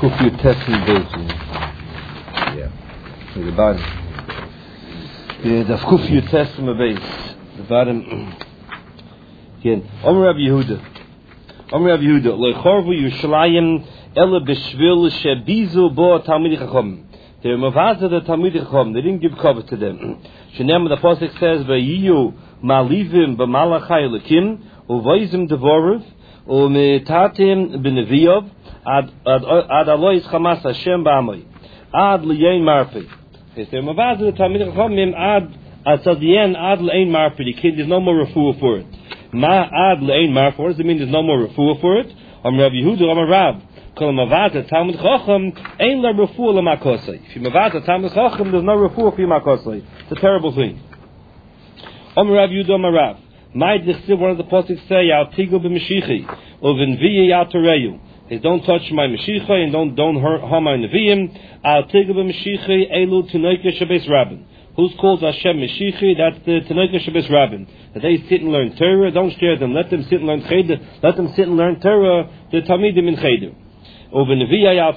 Kufi Tessin Beitin. Yeah. The bottom. The Kufi Tessin Beis. The bottom. Again. Rabbi Yehuda. Rabbi Yehuda. Lo Chorvu Yerushalayim Ela B'Shvil Shebizu Bo Talmidei Chacham. They were mavazah the Talmidei Chacham. They didn't give cover to them. Shenem the pasuk says Vayiyu Malivim B'Malachai Lekim Uvaizim Devorav Umetatim B'Neviyav Ad Alois Chamas Hashem B'Amoi Ad L'Yein Marpi. They were mavazah the Talmidei Chacham Ad Tzadien Ad L'Yein Marpi. The kid, there's no more refuah for it. Ma Ad L'Yein Marpi. What does it mean? There's no more refuah for it. Rabbi Yehuda Rab. If you mavata Talmud Chacham, ain't la refuah l'makosei. If you mavata Talmud Chacham, there's no refuah for your makosei. It's a terrible thing. Rav Yehuda Rav. My dichsiv, one of the posik say, Yal tigu b'Mashichi, uvenviya yal tereyu. They don't touch my Mashiach and don't harm my Nevi'im. Al tigu b'Mashichi elu tinoika shabes rabin. Who's called Hashem Mashiach? That's the tinoika shabes rabin. That they sit and learn Torah. Don't scare them. Let them sit and learn Cheder. Let them sit and learn Torah. The Talmidim in Cheder. That's a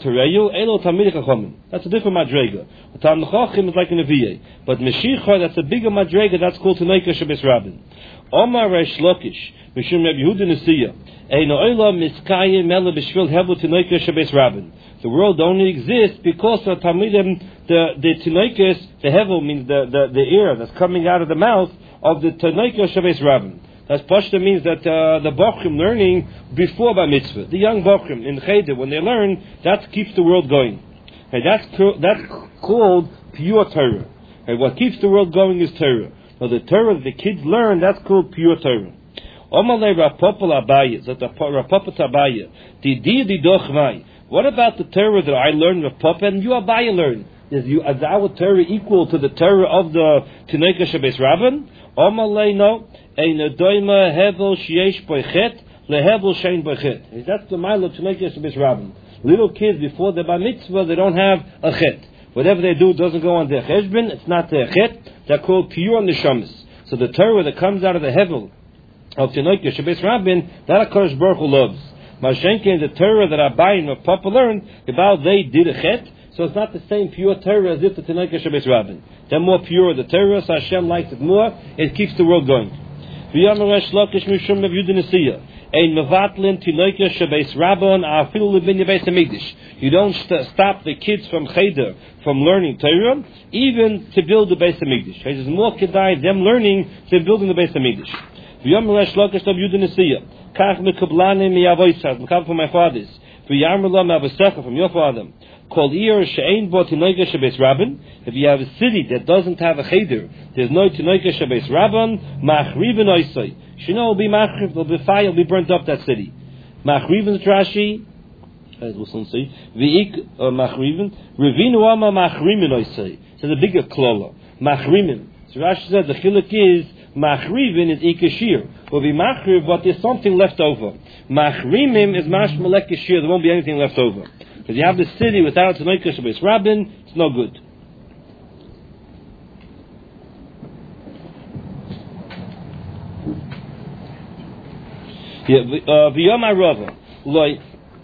different madrega. Talmid Chacham is like a Nevi'ah. But Mashiach, that's a bigger madrega, that's called Tanoika Shabbos Rabin. Omar Resh Lakish, Mishum Rabbi Yehuda Nesiya, Eino Oila Miskayim Mela B'Shvil Hevel Tanoika Shabbos Rabin. The world only exists because of Talmidim, the Tanoikas, the Hevel means the air that's coming out of the mouth of the Tanoika Shabbos Rabin. That's Pashta means that the Bochrim learning before Bar Mitzvah. The young Bochrim in Cheder, when they learn, that keeps the world going. And that's called pure Torah. And what keeps the world going is Torah. Now the Torah that the kids learn, that's called pure Torah. What about the Torah that I learned with Papa and you Abaya learn? Is our Torah equal to the Torah of the Tinoika Shabbos Rabin? No. That's the mile of Tinoika Shabbos Rabin. Little kids before the Bar Mitzvah, they don't have a chet. Whatever they do doesn't go on their cheshbon. It's not their chet. They're called pure neshamas. So the Torah that comes out of the hevel of Tinoika Shabbos Rabin, that HaKadosh Baruch Hu loves. Mashenke, the Torah that Abayin or Papa learned about, they did a chet. So it's not the same pure Torah as if the Tanoika Shabbos Rabin. They're more pure, the Torah, so Hashem likes it more. It keeps the world going. You don't stop the kids from Cheder from learning Torah, even to build the Beis Hamikdash. There's more kedai them learning than building the Beis Hamikdash. From my fathers. From your father. If you have a city that doesn't have a cheder, there's no Tinoika Shabbos Rabban, Machrivin Oisai. Shino will be Machriv, will be fire, will be burnt up that city. Machrivin Trashi, as we'll soon see, V'ik Machrivin, Revinu Ama Machrimin Oisai. So the bigger klola, Machrimin. So Rashi said the chiluk is, Machrivin is Ikashir. Will be Machriv, but there's something left over. Machrimim is Mashmalek Kashir, there won't be anything left over. If you have the city without Tanoika Shabbos Rabin, it's no good. V'yom ha'rava loy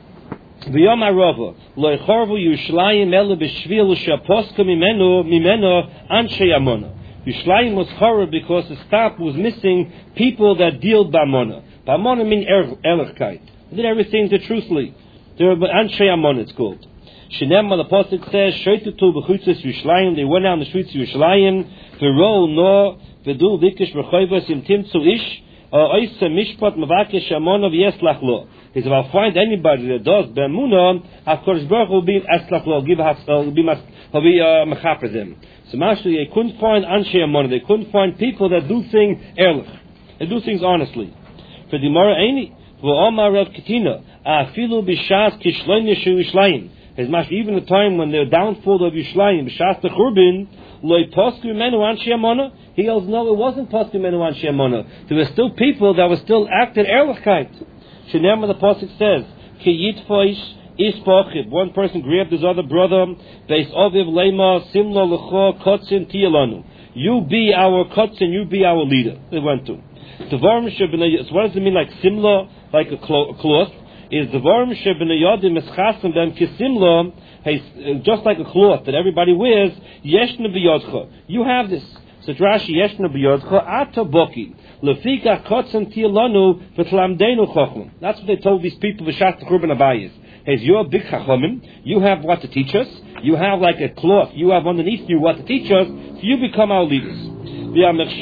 chorvu Yerushalayim ele b'shvil she'aposka mimeno anshe Amona. Yerushalayim was horror because the stop was missing people that deal b'Amona. B'Amona means ehrlichkeit. They did everything truthfully. There are Anshe Amon, it's called. Shinem, the Apostle says, Shoitutu b'chutzes Yerushalayim, they went down the streets of Yerushalayim, v'ro no, v'du v'kish v'choivas im timtzu ish, oise mishpat mavakesh Amon of yeslach lo. If I find anybody that does b'emunah, HaKadosh Baruch Hu will be eslach lo, will be mechaper them. So actually, they couldn't find Anshe Amon, they couldn't find people that do things ehrlich. They do things honestly. For the Mara Eini, v'omar Rav Ketina, afilu b'shas kishloin yeshu Yerushalayim. As much even the time when the downfall of Yerushalayim, b'shas the Churban, loy posku menu anshe Amona. He goes, no, it wasn't posku menu anshe Amona. There were still people that were still acting ehrlichkeit. Shenem, the Apostle says, ki yitfoish is pochib. One person grabbed his other brother, beis oviv lema simlo lecho kotzin tiyalanu. You be our kotzin, you be our leader. They went to. So what does it mean like simla, like a cloth? is Dvarim Shebinayadim Eschasim Bem Kisimlo, just like a cloth that everybody wears, Yeshna B'Yodcha. You have this. So Rashi Yeshna B'Yodcha Ata Boki. Lefika Kotzen Tielanu V'Tlamdenu Chochum. That's what they told these people V'Shat Churban Abayis. Hey, you're a big chachamim. You have what to teach us. You have like a cloth. You have underneath you what to teach us. So you become our leaders. This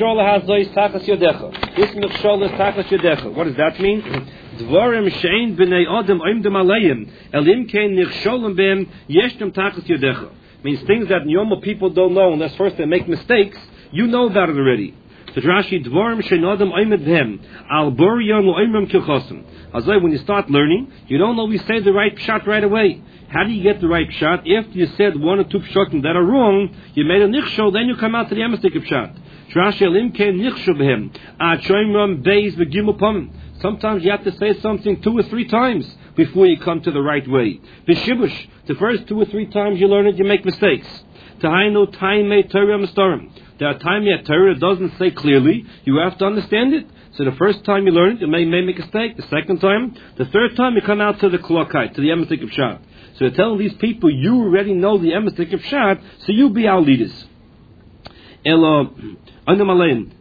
mechshol is tachas yodecha. What does that mean? Dvarim shein b'nei adam oimdem aleim elim kein nichsholim b'em yeshtem tachas yodecha. Means things that normal people don't know unless first they make mistakes. You know about it already. So Rashi Dvarim shein adam oimed b'hem al boriyon lo'imrim kilchosim. Azay, when you start learning, you don't always say the right pshat right away. How do you get the right pshat? After you said one or two pshatim that are wrong, you made a nichshol, then you come out to the emistik pshat. Sometimes you have to say something 2 or 3 times before you come to the right way. The first 2 or 3 times you learn it, you make mistakes. There are times that Torah doesn't say clearly. You have to understand it. So the first time you learn it, you may make a mistake. The second time, the third time, you come out to the klokai, to the emistik pshat. So you're telling these people, you already know the emistik pshat, so you be our leaders. So he said,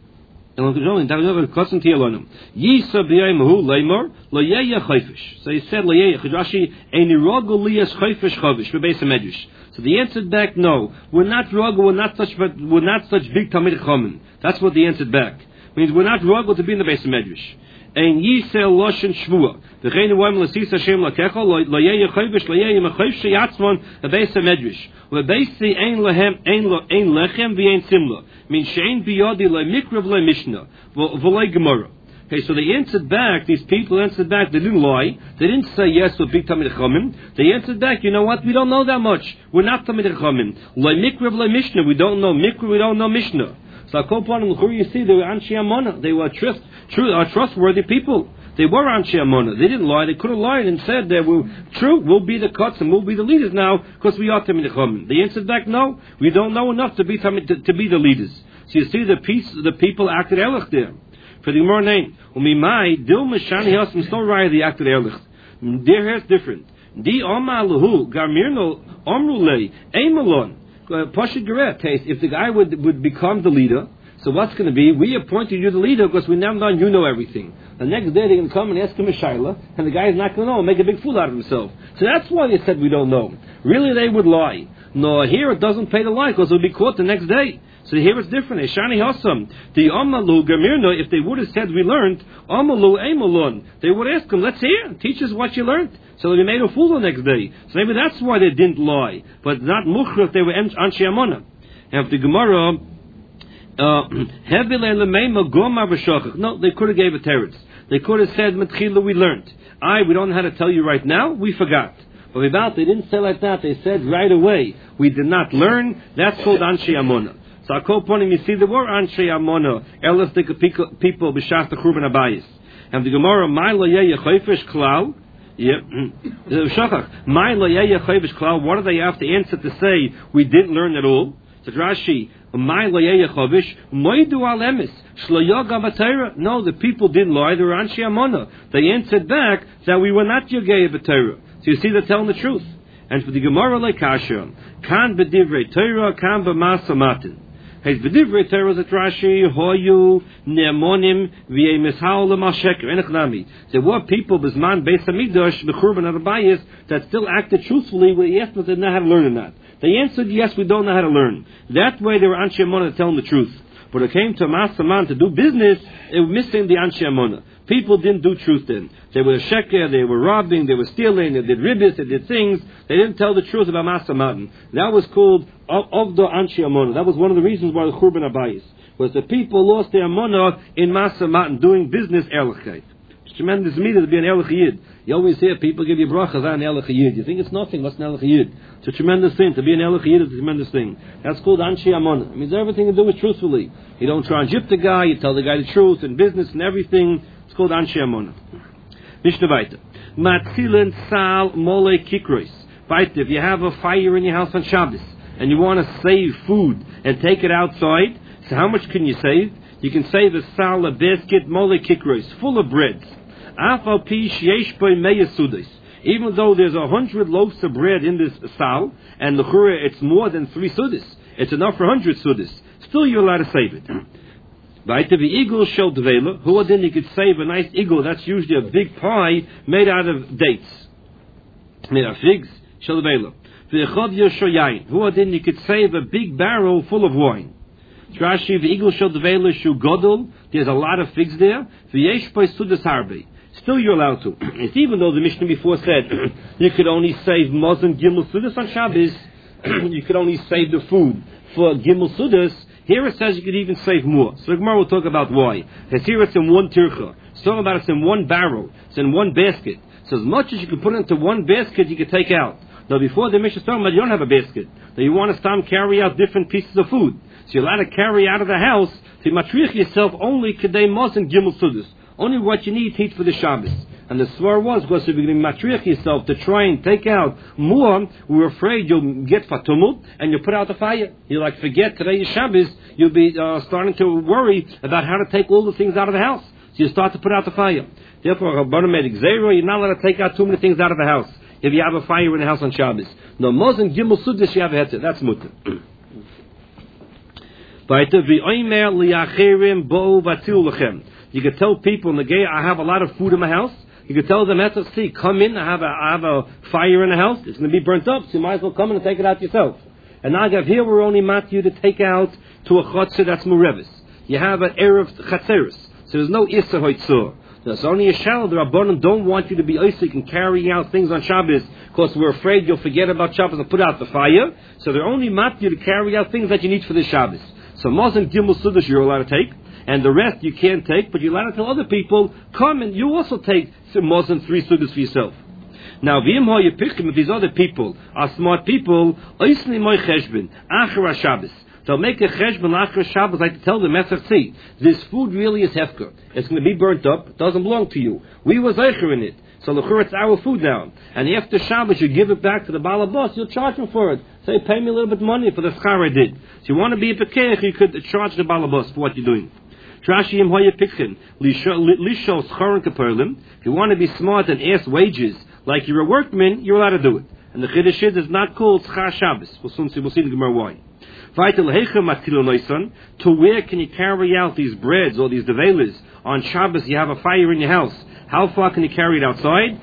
so they answered back, no, we're not rogel, we're not such big Talmid Chachamim. That's what they answered back. Means we're not rogel to be in the Beis Medrash. And Yisel Loshen Shvua. The Reine Wam Lasis Hashem Lakecha Lo Yeh Yechovish Lo Yeh Yechovish Yatzmon a Beis Medrash. Lo Beisi Ein Lehem Ein Lechem V'Ein Simla. Means Shein Biyodi Lo Mikra V'Lo Mishnah V'Lo Gemara. Okay, so they answered back. These people answered back. They didn't lie. They didn't say yes to big Talmid Chachamim. They answered back. You know what? We don't know that much. We're not Talmid Chachamim. Lo Mikra V'Lo Mishnah. We don't know Mikra. We don't know Mishnah. So I call upon them. You see, they were Anshe Amona. They were trustworthy people. They were Anshe Amona. They didn't lie. They could have lied and said that we're true. We'll be the cuts and we'll be the leaders now because we are Talmid Chachamim. They answered back, no, we don't know enough to be the leaders. So you see, the people acted erlich there. For the Gemara name, Umimai Dil Meshani Hasim still right. They acted erlich. There is different. Di Omalahu Gamirno Omrulei Eimalon. If the guy would become the leader, so what's going to be? We appointed you the leader because we now you know everything. The next day they're going to come and ask him a shaila, and the guy is not going to know and make a big fool out of himself. So that's why they said we don't know. Really, they would lie. No, here it doesn't pay to lie because they'll be caught the next day. So here it's different. Eshani Hassam. The Amalu Gamirna, if they would have said we learned, Amalu Emalon, they would ask him, let's hear, teach us what you learned. So they made a fool the next day. So maybe that's why they didn't lie. But not Mukhrach, they were Anshe Amona. And if the Gemara, no, they could have gave a teretz. They could have said, Metchila, we learned. We don't know how to tell you right now, we forgot. But without, they didn't say like that. They said right away, we did not learn. That's called Anshe Amona. So I call upon him, you see, there were Anshe Amona, elastic people, B'shach Churban Abayis. And the Gemara, my lo yeh chayfish klal, what do they have to answer to say we didn't learn at all? So Rashi, no, the people didn't lie. They were Anshe Amona. They answered back that we were not Yogei B'Torah. So you see, they're telling the truth. And for the Gemara like Kasha, kan b'divrei Torah, kan b'masa matin. Hey, b'divrei Torah that Rashi hoyu ne'monim v'yemishal l'mal sheker enechnami. There were people b'zman Beis Hamikdash b'churban arabayis that still acted truthfully. We asked them if they know how to learn or not. They answered yes, we don't know how to learn. That way they were Anshe Amona telling the truth. But it came to Masaman to do business, they were missing the Anshe Amona. People didn't do truth then. They were sheker, they were robbing, they were stealing, they did ribbis, they did things. They didn't tell the truth about Masaman. That was called of the Anshe Amona. That was one of the reasons why the Churban Abayis was the people lost their Amona in Masaman, doing business erlichkeit. It's tremendous meter to be an Erlich Yid. You always hear people give you brachas on Erlich Yid. You think it's nothing. What's an Erlich Yid? It's a tremendous thing. To be an Erlich Yid is a tremendous thing. That's called Anshe Amona. It means everything to do with truthfully. You don't try and jip the guy. You tell the guy the truth in business and everything. It's called Anshe Amona. Mishnah Weiter. Matzilen sal mole kikrois. Weiter, if you have a fire in your house on Shabbos and you want to save food and take it outside, so how much can you save? You can save a sal, a basket, mole kikrois, full of breads. Even though there's 100 loaves of bread in this sal, and the chura it's more than 3 sudas, it's enough for 100 sudas, still you're allowed to save it. Right, the eagle shel devela, who then you could save a nice eagle, that's usually a big pie made out of dates, made out of figs, shel devela. The echad yoshoyayin, who then you could save a big barrel full of wine. Rashi, the eagle shel devela shu godol, there's a lot of figs there. V'yesh by sudas harbe. Still you're allowed to. It's even though the Mishnah before said you could only save Mozen Gimel Sudas on Shabbos, you could only save the food for Gimel Sudas. Here it says you could even save more. So the Gemara will talk about why. Because here it's in one tircha. It's talking about it's in one barrel. It's in one basket. So as much as you can put into one basket, you can take out. Now before the Mishnah is talking about you don't have a basket. Now you want to start carry out different pieces of food. So you're allowed to carry out of the house to matriach yourself only Kedei Mozen Gimel Sudas. Only what you need to eat for the Shabbos. And the svar was, because if you're going to matriach yourself to try and take out more, we're afraid you'll get fatumut and you'll put out the fire. You'll forget today is Shabbos, you'll be starting to worry about how to take all the things out of the house. So you start to put out the fire. Therefore, Rabbanan made Xero, you're not allowed to take out too many things out of the house if you have a fire in the house on Shabbos. No, Mozen Gimel Sudas you have a heter. That's mutter. You could tell people, Negei, I have a lot of food in my house. You could tell them, see, come in, I have a fire in the house. It's going to be burnt up, so you might as well come in and take it out yourself. And now, here we're only matthew to take out to a chotzer that's murevis. You have an erev chatzeris, so there's no issa hoitzor. There's only a shal. The Rabbanan don't want you to be Isaac and carry out things on Shabbos because we're afraid you'll forget about Shabbos and put out the fire. So they're only matthew to carry out things that you need for the Shabbos. So Mozen Gimel Sudas you're allowed to take. And the rest you can't take, but you're allowed to tell other people, come and you also take more than 3 sudas for yourself. Now, if these other people are smart people, they'll make a cheshbon after Shabbos, like to tell them, see, this food really is hefker. It's going to be burnt up. It doesn't belong to you. We were zeicher in it. So it's our food now. And after Shabbos, you give it back to the Baal Boss, you'll charge him for it. Say, pay me a little bit of money for the schar I did. So you want to be a pekech, you could charge the Baal Boss for what you're doing. If you want to be smart and ask wages like you're a workman, you're allowed to do it. And the Chiddush is not called Schar Shabbos. We'll see the Gemara why. To where can you carry out these breads or these develas on Shabbos? You have a fire in your house. How far can you carry it outside?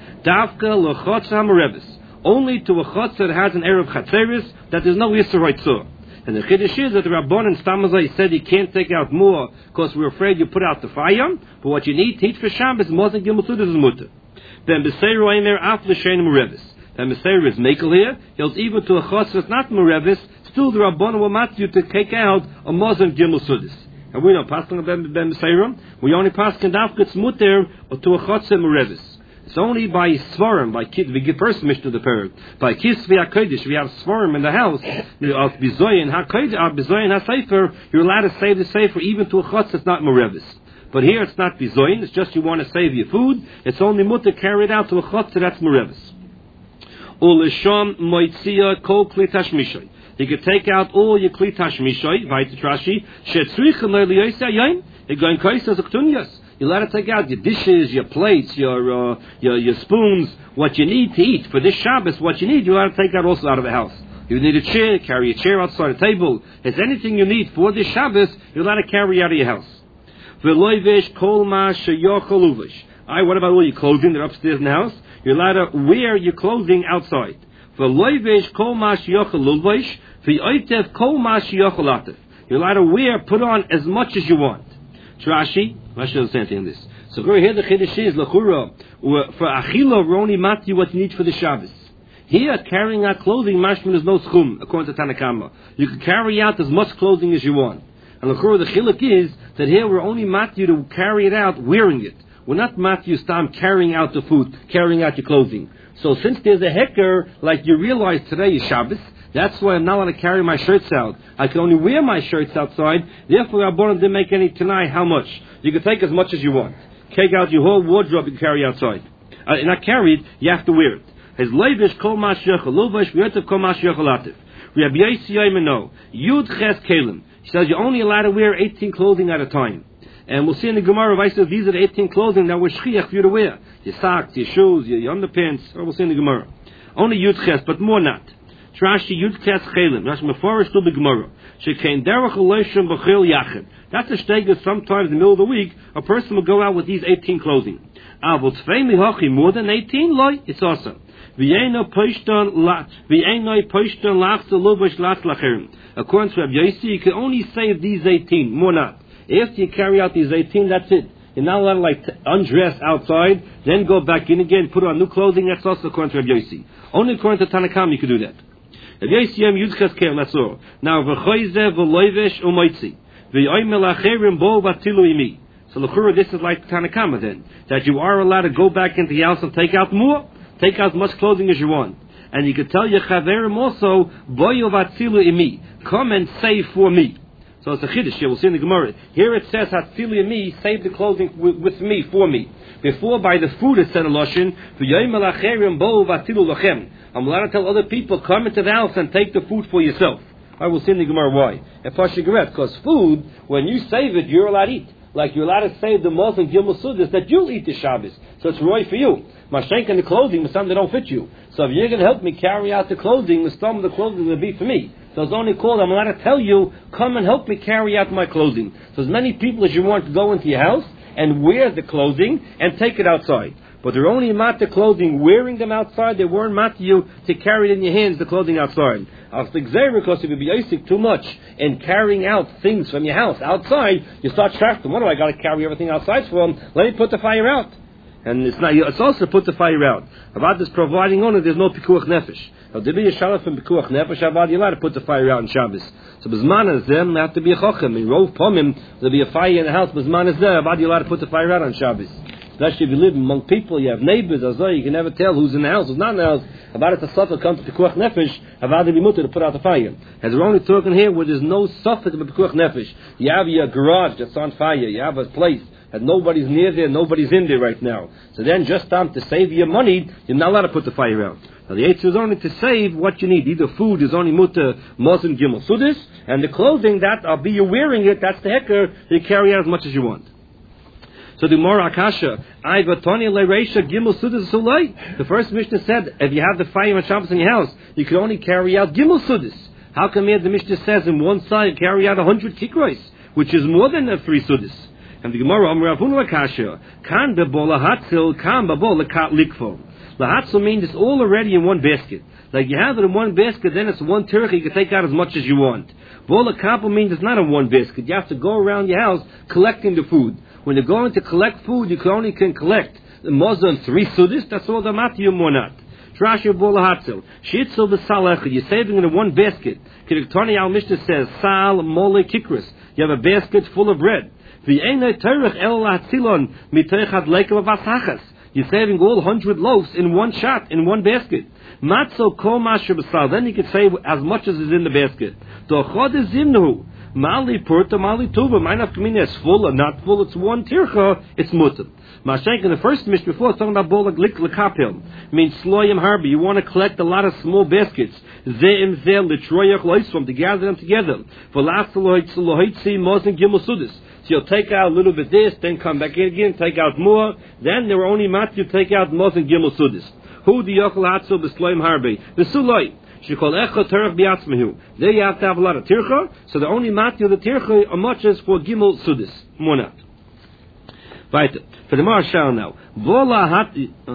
Only to a chotzer that has an erev chatzeris that there's no Yisur Hoitzor. And the Chiddush is that the Rabbanan Stamazai said you can't take out more because we're afraid you put out the fire. But what you need to eat for Shabbos, Mozen Gimel Sudas is mutter. Then B'Seiru Eimer Af L'Shein Murevis. Then B'Seiru is Mekel here. He'll even to a chotzer that's not Murevis. Still the Rabbanan will mat you to take out a Mozen Gimel Sudas. And we don't pass on Ben B'Seiru. We only pass Kendafket's mutter to a chotzer Murevis. It's only by Svarim, by kids, we give first mission to the parent. By Kisvi HaKodesh, we have Svarim in the house, of Bizoyin HaSefer, you're allowed to save the Sefer even to a chutz that's not Morevis. But here it's not Bizoyin, it's just you want to save your food, it's only mutter carried out to a chutz that's Morevis. Ulesham Moitzia Kol Kli Tashmishay. You can take out all your Kli Tashmishay, Vayit Rashi, Shetzrichem Le'liyosei Yayin, you're going Kaisa Zaktunyas. You're allowed to take out your dishes, your plates, your spoons, what you need to eat. For this Shabbos, what you need, you're allowed to take that also out of the house. You need a chair, carry a chair outside a table. If there's anything you need for this Shabbos, you're allowed to carry out of your house. What about all your clothing that are upstairs in the house? You're allowed to wear your clothing outside. You're allowed to wear, put on as much as you want. Rashi doesn't say anything in this. So go here. The Chiddush is Lechura for Achila Roni Mati what you need for the Shabbos. Here, carrying out clothing, mashman is no schum according to Tanakama. You can carry out as much clothing as you want. And Lechura, the chiluk is that here we're only Mati to carry it out wearing it. We're not Mati Stam carrying out the food, carrying out your clothing. So since there's a hecker, like you realize today is Shabbos, that's why I'm not allowed to carry my shirts out. I can only wear my shirts outside. Therefore, Rabbanan didn't make any tonight. How much? You can take as much as you want. Take out your whole wardrobe you can carry outside. Not carried, you have to wear it. His leivish kol mashiyach luvash v'yotav kol mashiyach lativ. Rabbi Yossi Yomino Yud Ches Kelim. He says you're only allowed to wear 18 clothing at a time. And we'll see in the Gemara, these are the 18 clothing that were shchiach for you to wear. Your socks, your shoes, your underpants. Or we'll see in the Gemara. Only Yudches, but more not. Trashi Yudches Chelim. Rashi Mefarish to the Gemara. Shekain derech aleishim b'chil yachid. That's a shtega. Sometimes in the middle of the week, a person will go out with these 18 clothing. Avol tvei mihachi, more than 18, loy, it's awesome. V'yeino poishton lachs lubash lachs lacherim. According to Rabbi Yossi, you can only save these 18, more not. After you carry out these 18, that's it. You're not allowed to undress outside, then go back in again, put on new clothing. That's also according to Rabbi Yossi. Only according to Tanakam you can do that. Rabbi Yossi Yudches Kel, that's all. Now v'choyze v'loivesh u'moitzi v'yoymel acherim bo v'atilu imi. So l'chura, this is like Tanakama then, that you are allowed to go back into the house and take out more, take out as much clothing as you want. And you can tell your chaverim also, boyo v'atilu imi, come and save for me. So it's a chiddush here. We'll see in the Gemara. Here it says, "Hatzilu me, save the clothing with me, for me." Before, by the food, it said a lashon, "V'yoymel acherim bo v'atilu lachem." I'm allowed to tell other people, come into the house and take the food for yourself. I will see in the Gemara why. And Pashigaret, because food, when you save it, you're allowed to eat. Like you're allowed to save the most and Gimel Sudas that you'll eat the Shabbos. So it's roy for you. Mashenk and the clothing, the some that don't fit you. So if you're going to help me carry out the clothing, the stum of the clothing will be for me. So it's only called, I'm allowed to tell you, come and help me carry out my clothing. So as many people as you want to go into your house and wear the clothing and take it outside. But they're only mat the clothing, wearing them outside. They weren't mat you to carry it in your hands, the clothing outside. I'll think because if you be basic too much and carrying out things from your house outside, you start tracking. What do I got to carry everything outside for them? Let me put the fire out. And it's also to put the fire out. About this providing on it, there's no pikuach nefesh. Now, there be a shalaf from pikuach nefesh, about you're allowed to put the fire out on Shabbos. So, bezman is them, there have to be a chochem. In rov pomim, there'll be a fire in the house, bezman is there, about you're allowed to put the fire out on Shabbos. Especially if you live among people, you have neighbors, you can never tell who's in the house, who's not in the house. About it, the suffer comes to pikuach nefesh, about it be mutter to put out the fire. As we're only talking here where there's no suffix of pikuach nefesh. You have your garage that's on fire, you have a place that nobody's near there, nobody's in there right now. So then, just time to save your money, you're not allowed to put the fire out. Now the eitzah is only to save what you need. Either food is only mutter, mosin, gimel, sudis, and the clothing that, I'll be you wearing it, that's the hecker, you carry out as much as you want. So the Mor Akasha, the first Mishnah said, if you have the fire and Shabbos in your house, you can only carry out gimel sudis. How come here the Mishnah says in one side carry out 100 kikros, which is more than 3 sudis? And the Gemara, Amravun Lakasha, kan bebola hatzil, kan bebola kat likfo. Lahatzil means it's all already in one basket. Like you have it in one basket, then it's one tircha, you can take out as much as you want. Bola kapo means it's not in one basket. You have to go around your house collecting the food. When you're going to collect food, you only can collect the mozon 3 sudis, that's all the matiyum or not. Trashi bola hatzil. Shitzel b'salech, you're saving it in one basket. Kidiktani al Mishnah says, sal mole kikris. You have a basket full of bread. You're saving all 100 loaves in one shot, in one basket. Matzo kol masher b'sal. Then you can save as much as is in the basket. Dochod is zimnu. Mali purta, mali tuba. Mine of kamina is full or not full. It's one tircha. It's mutam. Mashenk in the first Mishnah before talking about bola likapil means sloyim harbi. You want to collect a lot of small baskets. Zeim zel litroyach loisvam to gather them together. V'lasaloitzi mosin gimel sudis. So you'll take out a little bit this, then come back in again, take out more. Then there were only mat you take out mosin gimel sudis. Who the yochel hatzel b'sloim harbi the suloi. She called echa terach biatzmehu. There you have to have a lot of tircha. So the only mat you the tircha are much as for gimel sudis. More not. Right. For the marshal now. Bola hat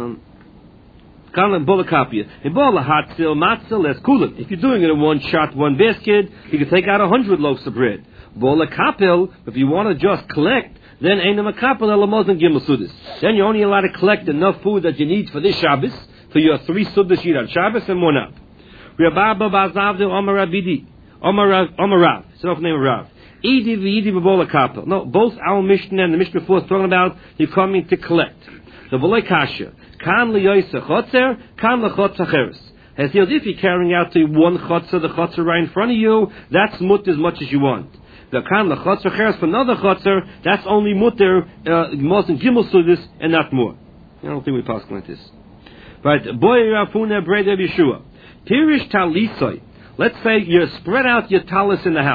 bola kapia. In bola hatzil matzil as kulim. If you're doing it in one shot, one basket, you can take out 100 loaves of bread. Bola kapil, if you want to just collect, then ain't a kapil elamos and gimel sudis. Then you're only allowed to collect enough food that you need for this Shabbos, for your 3 sudis you on Shabbos and one up. Rabba bazavdu Omar Rabidi, Omar Rav. It's enough name of Rav. Idi v'idi b'bola kapil. No, both our Mishnah and the Mishnah before is talking about you're coming to collect. The bolei kasha, kan liyoyse chotzer, kan lechotzer cheres. As if you're carrying out to one chotzer, the chotzer right in front of you, that's mut as much as you want. The kan lechotzer cheres for another chotzer, that's only mutter, most in gimel sudis and not more. I don't think we pass like this. Right, boy rafuna breda Yeshua. Pirish talisoi. Let's say you spread out your talis in the house.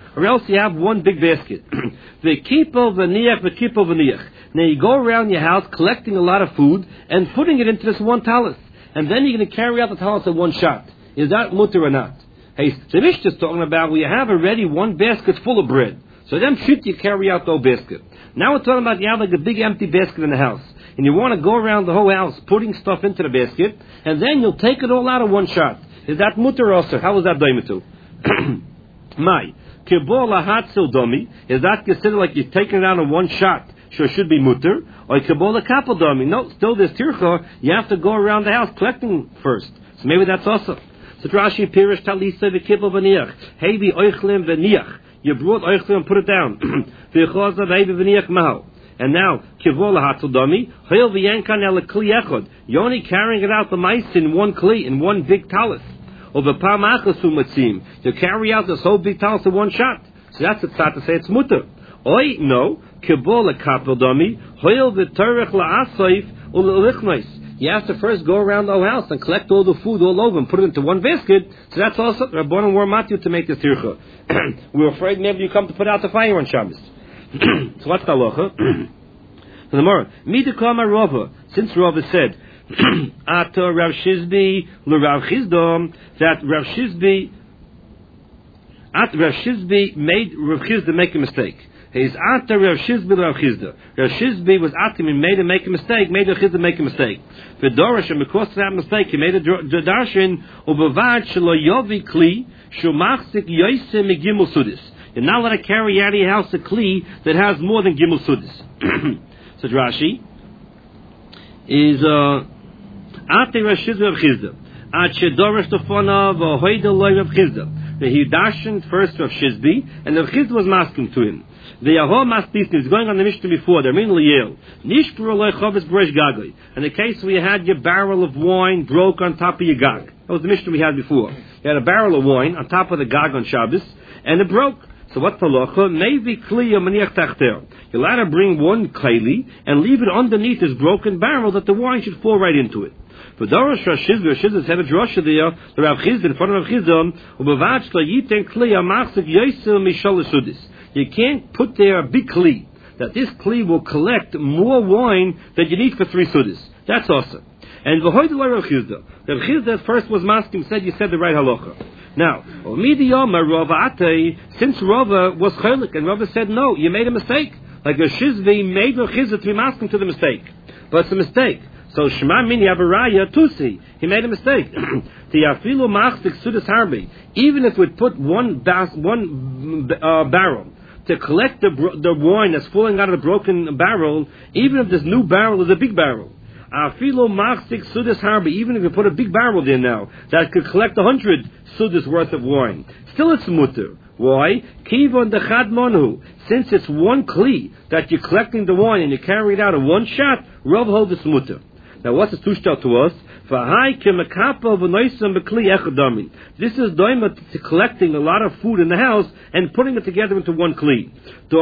or else you have one big basket. V'kipo v'niach. Now you go around your house collecting a lot of food and putting it into this one talis. And then you're going to carry out the talis in one shot. Is that mutter or not? Hey, the Mishnah is talking about we have already one basket full of bread. So then should you carry out the whole basket. Now we're talking about you have like a big empty basket in the house. And you want to go around the whole house putting stuff into the basket. And then you'll take it all out of one shot. Is that mutter also? How is that doimitu? My. Kibola hatsil domi. Is that considered like you're taking it out in one shot? So it should be mutter. Or kibola kapel domi. No, still there's tircha. You have to go around the house collecting first. So maybe that's also. So Rashi pirish talisa v'kibel v'niach. Hevi oichlim v'niach. You brought oichlim and put it down. V'choza v'hevi v'niach mahal. And now, kivola hatzodami, hoil v'yankan el kli echod. You're only carrying it out the mice in one kli, in one big talis. Or v'pam achasu matzim. You carry out this whole big talis in one shot. So that's the tzat to say it's mutter. Oi, no, kivola kapel dami, hoil v'terech la'asayif u'lichnois. You have to first go around the whole house and collect all the food all over and put it into one basket. So that's also Rabbanan were matyu to make the tircha. We were afraid maybe you come to put out the fire on Shabbos. So what's the halacha? So the more midikama Rava, since Rava said Ata Rav Shizbi l'Rav Chizdom, that Rav Shizbi made Rav Chizda make a mistake. He's Ata Rav Shizbi l'Rav Chizda. Rav Shizbi was Atim and made him make a mistake, made Rav Chizda make a mistake. V'dorish, and because of that mistake, he made a darshan u'bavad shelo yovi kli shumachzik yoyse megimul sudis. You're not allowed to carry out of your house a kli that has more than gimel sudis. So Rashi is Ate Rav Shizbi Rav Chizda. At shedorish tofana v'hoida loy Rav Chizda. He darshan first Rav Shizbi, and Rav Chizda was masking to him. The Yahoo Mastisni is going on the Mishnah before. They're mean Liel. Nishpur loy chavis bresh gagoi. In the case where you had your barrel of wine broke on top of your gag. That was the Mishnah we had before. You had a barrel of wine on top of the gag on Shabbos, and it broke. So what's the halacha? Maybe kli maniach tachter. You're allowed to bring one kli and leave it underneath this broken barrel that the wine should fall right into it. For Dorosh Rav Shizda said a drosha there, the Rav Chizda in front of Rav Chizda, ubavach la yiten kli amachzik yosel mishal sudis. You can't put there a big kli, that this kli will collect more wine than you need for 3 sudis. That's awesome. And v'hoid la Rav Chizda. Rav Chizda at first was masking, said you said the right halacha. Now, since Rava was chaylik, and Rava said, no, you made a mistake. Like a shizvi made Rav Chizda to be masking to the mistake. But it's a mistake. So Shema Mini Avaraya Tusi, he made a mistake. Tiafilu machzik sudas harbi. Even if we put one barrel to collect the wine that's falling out of the broken barrel, even if this new barrel is a big barrel. Afilu machzik sudas harbi. Even if you put a big barrel there now that could collect 100 sudas worth of wine, still it's mutter. Why? Kivon dechad monhu. Since it's one kli that you're collecting the wine and you carry it out in one shot, Rav holds it's mutter. Now, what's the tushta to us? This is doima to collecting a lot of food in the house and putting it together into one kli.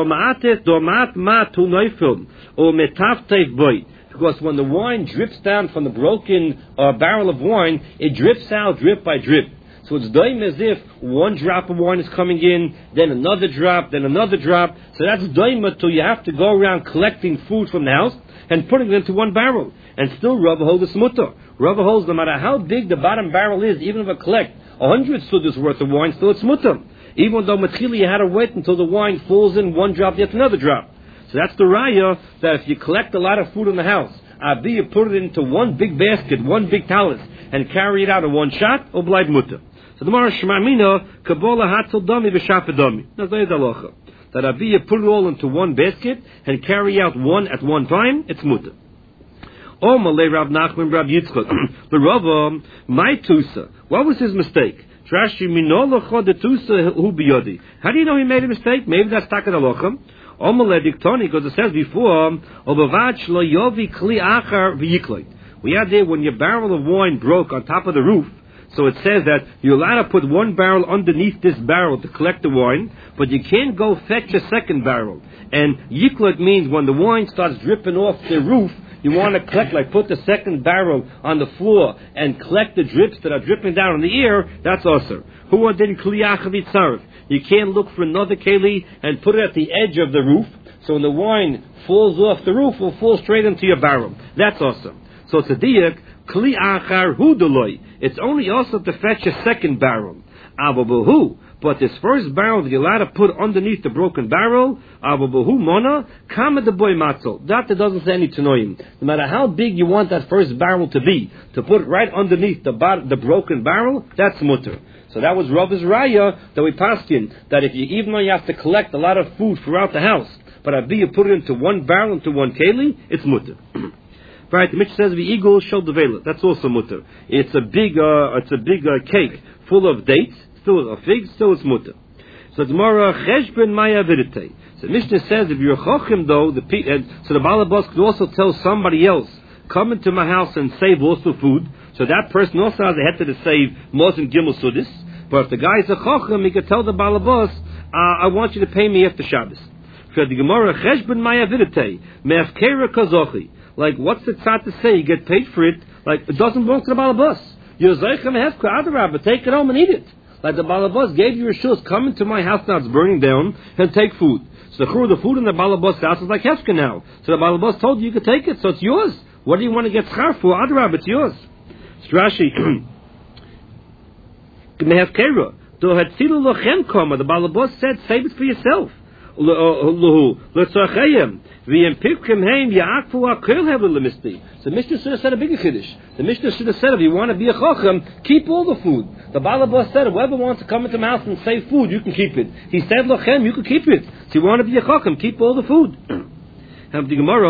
Because when the wine drips down from the broken barrel of wine, it drips out drip by drip. So it's doim as if one drop of wine is coming in, then another drop, then another drop. So that's doim till you have to go around collecting food from the house and putting it into one barrel. And still Rava holds the smutta. Rava holds no matter how big the bottom barrel is, even if I collect 100 sudas worth of wine, still it's smutta. Even though matchili you had to wait until the wine falls in one drop, yet another drop. So that's the raya that if you collect a lot of food in the house, abi you put it into one big basket, one big talis, and carry it out in one shot, oblai mutta. So the Mara Shemamina, Kabbalah Hatzel Dami V'Shafadami. That's the halacha. That abi you put it all into one basket and carry out one at one time, it's mutta. Oh, Malay Rav Nachman Rav Yitzchak. The Rava, my Tusa. What was his mistake? Trashi Minolocha the Tusa hu biyodi. How do you know he made a mistake? Maybe that's Takat Alocha. Oh, Malay Diktoni, because it says before, Obavach lo yovi kli achar v'yikloi. We had there when your barrel of wine broke on top of the roof. So it says that you're allowed to put one barrel underneath this barrel to collect the wine, but you can't go fetch a second barrel. And yiklot means when the wine starts dripping off the roof, you want to collect, like put the second barrel on the floor and collect the drips that are dripping down in the ear, that's also. Who didn't kliyach. You can't look for another keli and put it at the edge of the roof, so when the wine falls off the roof, it will fall straight into your barrel. That's awesome. So it's a diak, kli achar hu deloi. It's only also to fetch a second barrel. Avabahu. But this first barrel that you're allowed to put underneath the broken barrel, avabahu mona, kama de boy matzel. That doesn't say any tanoim. No matter how big you want that first barrel to be, to put right underneath the broken barrel, that's mutter. So that was Rav's raya that we passed in, that if you, even though you have to collect a lot of food throughout the house, but you put it into one barrel, into one keli, it's mutter. Right, the Mishnah says the eagle shall develop. That's also mutter. It's a big cake full of dates, still of figs, still it's mutter. So the Gemara cheshbon maya vidite. So the Mishnah says if you're a chochem though, so the balabas could also tell somebody else, come into my house and save also food. So that person also has a heter to save mos and gimel sudis. But if the guy is a chochem, he could tell the balabas, I want you to pay me after Shabbos. So the Gemara cheshbon maya vidite me'afkera kazochi. Like, what's the tzad to say? You get paid for it. Like, it doesn't belong to the balabas. You're zeichem hefka adarabah, take it home and eat it. Like the balabas gave you your shus, come into my house now, it's burning down, and take food. So the food in the balabas house is like hefka now. So the balabas told you could take it, so it's yours. What do you want to get schar for? Adarabah, it's yours. So Rashi, mehefkera, do hatzilu lochem koma. The balabas said, save it for yourself. So the Mishnah should have said a bigger kiddush. The Mishnah should have said, if you want to be a chacham, keep all the food. The balabas said, whoever wants to come into my house and save food, you can keep it. He said, lochem, you can keep it. So you want to be a chacham, keep all the food. The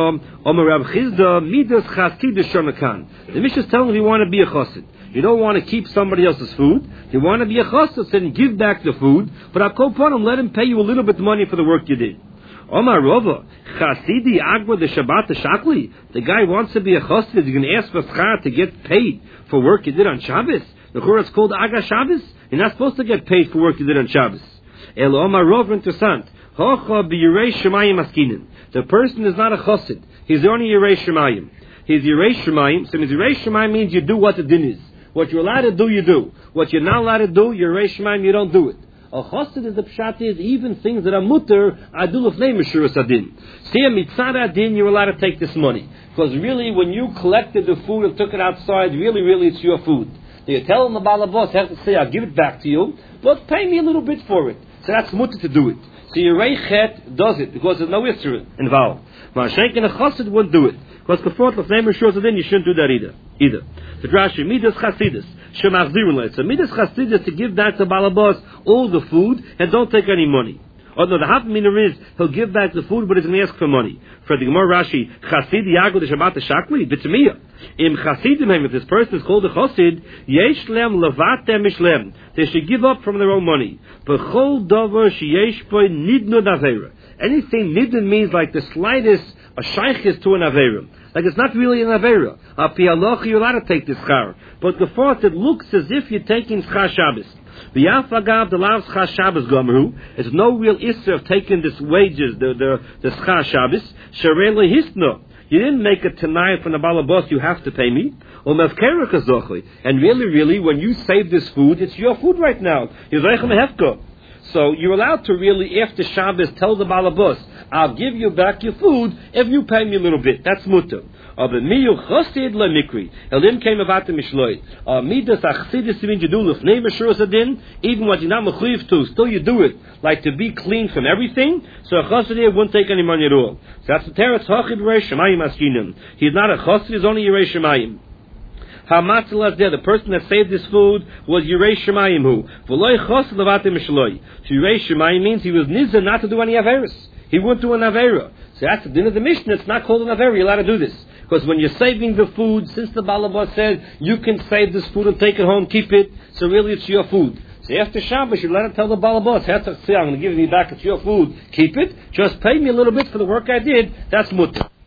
Mishnah is telling you, you want to be a chassid. You don't want to keep somebody else's food. You want to be a chassid and give back the food. But I'll call upon him, let him pay you a little bit of money for the work you did. Omar Rova, Chasidi Agwa the Shabbat Shakli. The guy wants to be a chassid. He's going to ask for schar to get paid for work you did on Shabbos. The Chorah is called Aga Shabbos. You're not supposed to get paid for work you did on Shabbos. El Omar Rova, interessant. Hocha b'yirei shemayim askinin. The person is not a chassid. He's only yirei shemayim. He's yirei shemayim. So yirei shemayim means you do what the din is. What you're allowed to do, you do. What you're not allowed to do, yirei shemayim, you don't do it. A chassid is the pshat is even things that are mutter, adul of name mishuras adin. See, a mitzad adin, you're allowed to take this money. Because really, when you collected the food and took it outside, really, it's your food. So you tell the balabas, have to say, I'll give it back to you, but pay me a little bit for it. So that's mutter to do it. So your reichet does it, because there's no isra involved. Ma'ashenk and a chassid wouldn't do it. Because kafot of name mishuras adin, you shouldn't do that either. So Rashi, midas chasidus. So midas chasidus to give back to balabas all the food and don't take any money. Although the half minor is he'll give back the food, but he's going to ask for money. For the Gemara Rashi, chasid yago the Shabbat shakli b'tzmiya. Im chasidim, if this person is called a chasid, yesh lem levatem mishlem. They should give up from their own money. B'chol davar sheyesh boi nidnu davera. Anything nidnu means like the slightest a shaykhis to an avera. Like it's not really an avera. Api halacha you're allowed to take this schar, but the fourth it looks as if you're taking schar Shabbos. The Yafagav the lav schar Shabbos gomeru. It's no real issue of taking this wages the schar Shabbos. Sharele hisno. You didn't make it tonight from the balabas. You have to pay me. And really, when you save this food, it's your food right now. So you're allowed to really, after Shabbos, tell the balabas, I'll give you back your food if you pay me a little bit. That's mutter. Even what you're not mechuyev to, still you do it, like to be clean from everything. So a chassid won't take any money at all. So that's the teretz hachid yirei shemayim askinim. He's not a chassid; he's only yirei shemayim. Hamatzalas there, the person that saved this food was Yirei Shemayim who. V'loi chos levatim mishloi. So Yirei Shemayim means he was nizah not to do any averis. He wouldn't do an avera. So that's the din of the Mishnah. It's not called an avera. You're allowed to do this. Because when you're saving the food, since the balabas said you can save this food and take it home, keep it, so really it's your food. So after Shabbos, you're allowed to tell the balabas, I'm going to give you back, it's your food, keep it, just pay me a little bit for the work I did, that's mutter.